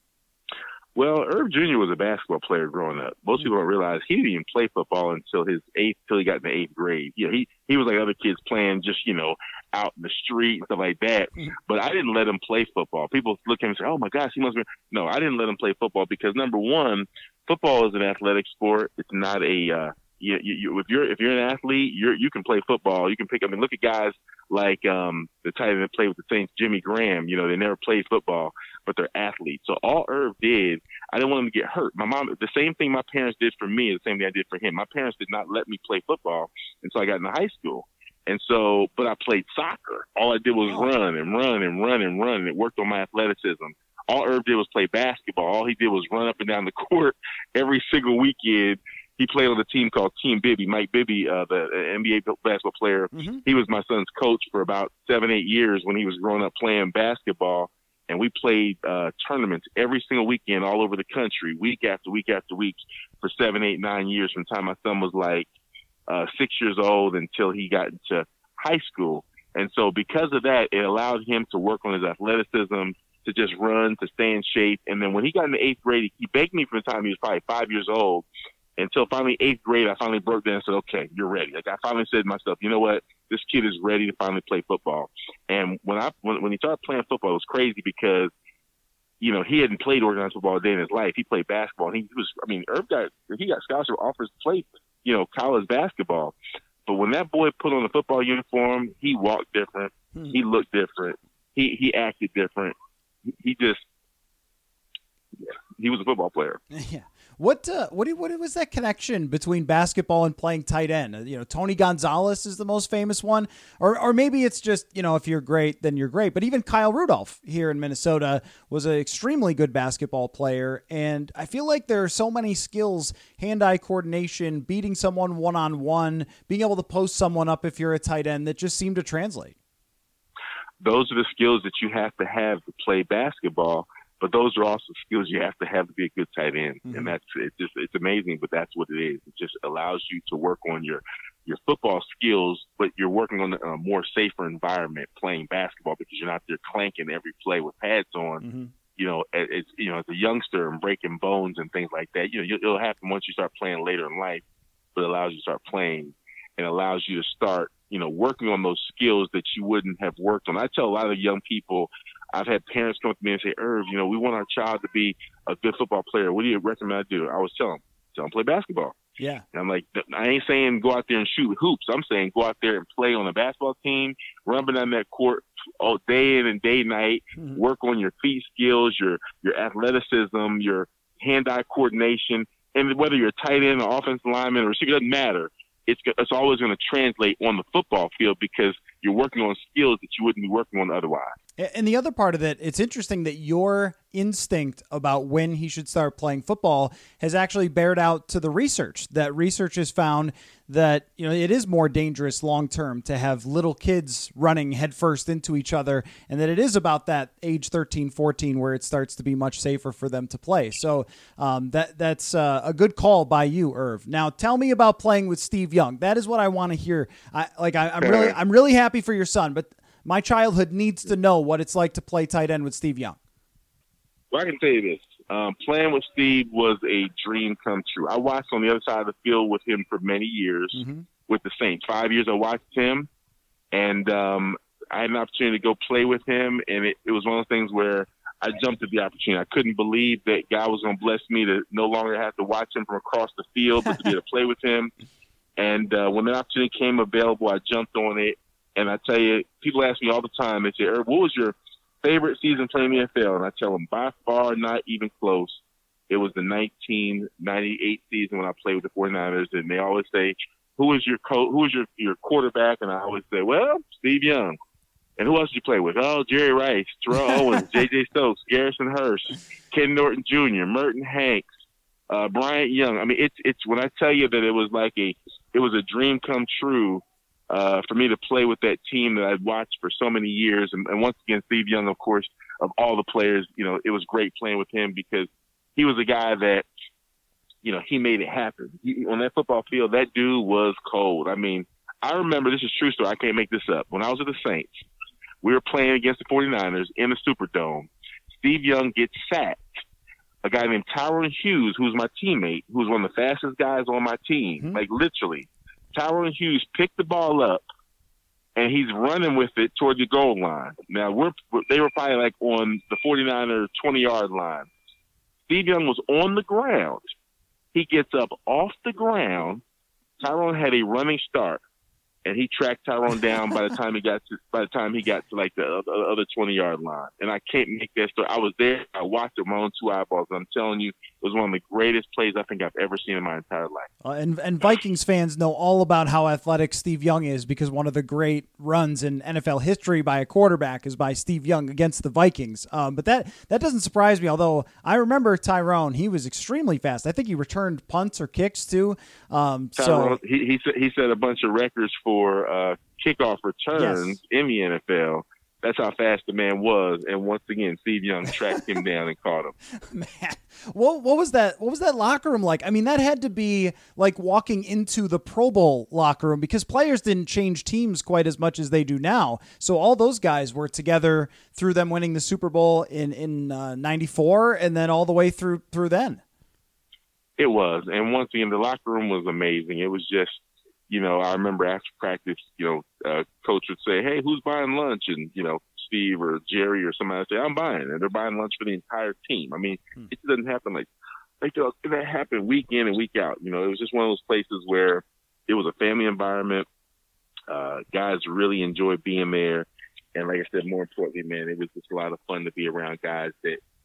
Well, Irv Junior was a basketball player growing up. Most people don't realize he didn't even play football until his eighth, till he got in the eighth grade. You know, he, he was like other kids playing just, you know, out in the street and stuff like that. But I didn't let him play football. People look at him and say, oh my gosh, he must be. No, I didn't let him play football because, number one, football is an athletic sport. It's not a, uh, you, you, you, if you're, if you're an athlete, you're, you can play football. You can pick up, I mean, look at guys like, um, the tight end that played with the Saints, Jimmy Graham. You know, they never played football, but they're athletes. So all Irv did, I didn't want him to get hurt. My mom, the same thing my parents did for me, the same thing I did for him. My parents did not let me play football until I got into high school. And so, but I played soccer. All I did was run and run and run and run, and it worked on my athleticism. All Irv did was play basketball. All he did was run up and down the court every single weekend. He played on a team called Team Bibby. Mike Bibby, uh, the N B A basketball player, mm-hmm. He was my son's coach for about seven, eight years when he was growing up playing basketball. And we played uh, tournaments every single weekend all over the country, week after week after week, for seven, eight, nine years from the time my son was like uh, six years old until he got into high school. And so because of that, it allowed him to work on his athleticism, to just run, to stay in shape. And then when he got in the eighth grade, he begged me from the time he was probably five years old until finally eighth grade. I finally broke down and said, okay, you're ready. Like, I finally said to myself, you know what? This kid is ready to finally play football. And when I when, when he started playing football, it was crazy because, you know, he hadn't played organized football a day in his life. He played basketball. And he was, I mean, Irv got, he got scholarship offers to play, you know, college basketball. But when that boy put on a football uniform, he walked different. Hmm. He looked different. He he acted different. He, he just, yeah, he was a football player. Yeah. What uh, what what was that connection between basketball and playing tight end? Uh, You know, Tony Gonzalez is the most famous one, or or maybe it's just, you know, if you're great, then you're great. But even Kyle Rudolph here in Minnesota was an extremely good basketball player, and I feel like there are so many skills: hand-eye coordination, beating someone one-on-one, being able to post someone up if you're a tight end, that just seem to translate. Those are the skills that you have to have to play basketball. But those are also skills you have to have to be a good tight end, mm-hmm. and that's it's just it's amazing. But that's what it is. It just allows you to work on your your football skills, but you're working on a more safer environment playing basketball because you're not there clanking every play with pads on. Mm-hmm. You know, it's you know as a youngster and breaking bones and things like that. You know, it'll happen once you start playing later in life, but it allows you to start playing and allows you to start you know working on those skills that you wouldn't have worked on. I tell a lot of young people. I've had parents come up to me and say, Irv, you know, we want our child to be a good football player. What do you recommend I do? I was telling them, tell them play basketball. Yeah. And I'm like, I ain't saying go out there and shoot hoops. I'm saying go out there and play on a basketball team, run down that court all day in and day night, mm-hmm. work on your feet skills, your your athleticism, your hand-eye coordination, and whether you're a tight end or offensive lineman or receiver, it doesn't matter. It's it's always going to translate on the football field because you're working on skills that you wouldn't be working on otherwise. And the other part of it, it's interesting that your instinct about when he should start playing football has actually bared out to the research. That research has found that, you know, it is more dangerous long term to have little kids running headfirst into each other, and that it is about that age thirteen, fourteen where it starts to be much safer for them to play. So um, that that's uh, a good call by you, Irv. Now tell me about playing with Steve Young. That is what I want to hear. I like I, I'm really I'm really happy for your son, but my childhood needs to know what it's like to play tight end with Steve Young. Well, I can tell you this. Um, playing with Steve was a dream come true. I watched on the other side of the field with him for many years mm-hmm. with the Saints. Five years I watched him, and um, I had an opportunity to go play with him, and it, it was one of those things where I jumped at the opportunity. I couldn't believe that God was going to bless me to no longer have to watch him from across the field, but to be able to play with him. And uh, when the opportunity came available, I jumped on it. And I tell you, people ask me all the time, they say, Irv, what was your favorite season playing in the N F L? And I tell them, by far, not even close. It was the nineteen ninety-eight season when I played with the 49ers. And they always say, who is your coach? Who is your, your quarterback? And I always say, well, Steve Young. And who else did you play with? Oh, Jerry Rice, Terrell Owens, J J Stokes, Garrison Hurst, Ken Norton Junior, Merton Hanks, uh, Bryant Young. I mean, it's it's when I tell you that it was like a it was a dream come true. Uh, for me to play with that team that I'd watched for so many years. And, and once again, Steve Young, of course, of all the players, you know, it was great playing with him because he was a guy that, you know, he made it happen. He, on that football field, that dude was cold. I mean, I remember, this is true story, I can't make this up. When I was with the Saints, we were playing against the 49ers in the Superdome. Steve Young gets sacked. A guy named Tyrone Hughes, who's my teammate, who's one of the fastest guys on my team, mm-hmm. like literally, Tyrone Hughes picked the ball up, and he's running with it toward the goal line. Now, we're they were probably like on the 49er twenty-yard line. Steve Young was on the ground. He gets up off the ground. Tyrone had a running start, and he tracked Tyrone down by the time he got to by the time he got to like the other twenty-yard line. And I can't make that story. I was there. I watched it with my own two eyeballs. And I'm telling you, it was one of the greatest plays I think I've ever seen in my entire life. Uh, and, and Vikings fans know all about how athletic Steve Young is because one of the great runs in N F L history by a quarterback is by Steve Young against the Vikings. Um, but that, that doesn't surprise me, although I remember Tyrone. He was extremely fast. I think he returned punts or kicks too. Um, Tyrone, so he, he, he set a bunch of records for uh, kickoff returns yes. in the N F L. That's how fast the man was, and once again, Steve Young tracked him down and caught him. Man, what what was that? What was that locker room like? I mean, that had to be like walking into the Pro Bowl locker room because players didn't change teams quite as much as they do now. So all those guys were together through them winning the Super Bowl in in uh, ninety-four, and then all the way through through then. It was, and once again, the locker room was amazing. It was just. You know, I remember after practice, you know, uh, coach would say, hey, who's buying lunch? And, you know, Steve or Jerry or somebody would say, I'm buying. And they're buying lunch for the entire team. I mean, hmm. it doesn't happen like, like you know, that happened week in and week out. You know, it was just one of those places where it was a family environment. Uh, guys really enjoyed being there. And like I said, more importantly, man, it was just a lot of fun to be around guys that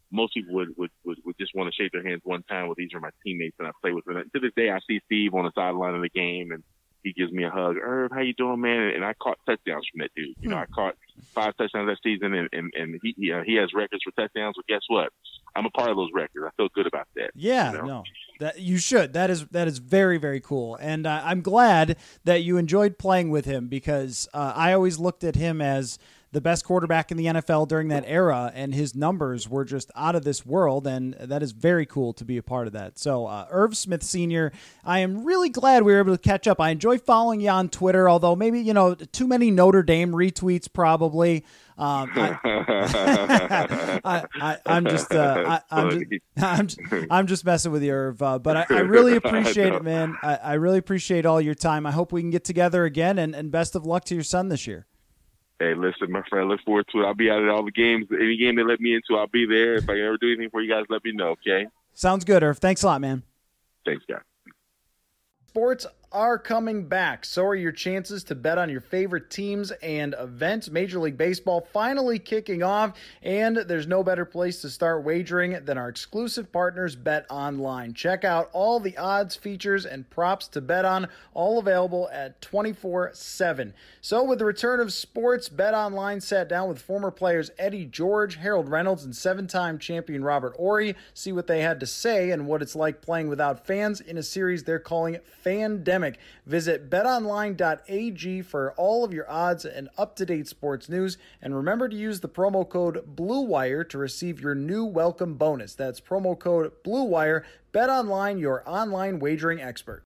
most people would, would, would, would just want to shake their hands one time. Well, these are my teammates and I play with them. And to this day, I see Steve on the sideline of the game, and he gives me a hug. Irv, how you doing, man? And I caught touchdowns from that dude. You know, I caught five touchdowns that season, and, and, and he he, uh, he has records for touchdowns. Well, guess what? I'm a part of those records. I feel good about that. Yeah, you know? no, that you should. That is that is very, very cool, and uh, I'm glad that you enjoyed playing with him, because uh, I always looked at him as the best quarterback in the N F L during that era, and his numbers were just out of this world, and that is very cool to be a part of that. So, uh, Irv Smith Senior, I am really glad we were able to catch up. I enjoy following you on Twitter, although maybe, you know, too many Notre Dame retweets probably. Um, I, I, I, I'm just, uh, I, I'm just, I'm just, I'm just messing with you, Irv. Uh, but I, I really appreciate it, man. I, I really appreciate all your time. I hope we can get together again, and, and best of luck to your son this year. Hey, listen, my friend, I look forward to it. I'll be out at all the games. Any game they let me into, I'll be there. If I ever do anything for you guys, let me know, okay? Sounds good, Irv. Thanks a lot, man. Thanks, guys. Sports are coming back. So are your chances to bet on your favorite teams and events. Major League Baseball finally kicking off, and there's no better place to start wagering than our exclusive partners, BetOnline. Check out all the odds, features, and props to bet on, all available at twenty-four seven. So with the return of sports, BetOnline sat down with former players Eddie George, Harold Reynolds, and seven-time champion Robert Horry. See what they had to say and what it's like playing without fans in a series they're calling Fandemic. Visit bet online dot a g for all of your odds and up-to-date sports news. And remember to use the promo code BLUEWIRE to receive your new welcome bonus. That's promo code BLUEWIRE. BetOnline, your online wagering expert.